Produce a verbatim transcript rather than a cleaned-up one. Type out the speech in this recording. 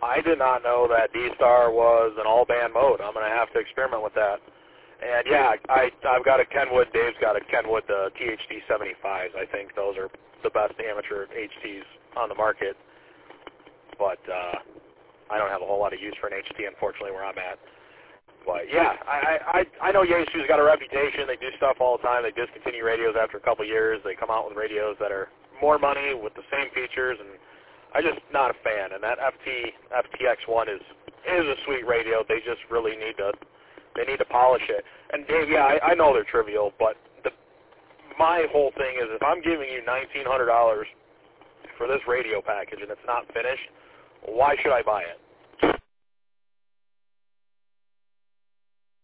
I did not know that D-Star was an all-band mode. I'm going to have to experiment with that. And, yeah, I, I've got a Kenwood. Dave's got a Kenwood uh, T H D seventy-fives. I think those are the best amateur H Ts on the market. But uh, I don't have a whole lot of use for an H T, unfortunately, where I'm at. But, yeah, I, I, I know Yaesu's got a reputation. They do stuff all the time. They discontinue radios after a couple of years. They come out with radios that are more money with the same features, and I'm just not a fan. And that F T F T X one is is a sweet radio. They just really need to they need to polish it. And Dave, yeah, I, I know they're trivial, but the, my whole thing is if I'm giving you nineteen hundred dollars for this radio package and it's not finished, why should I buy it?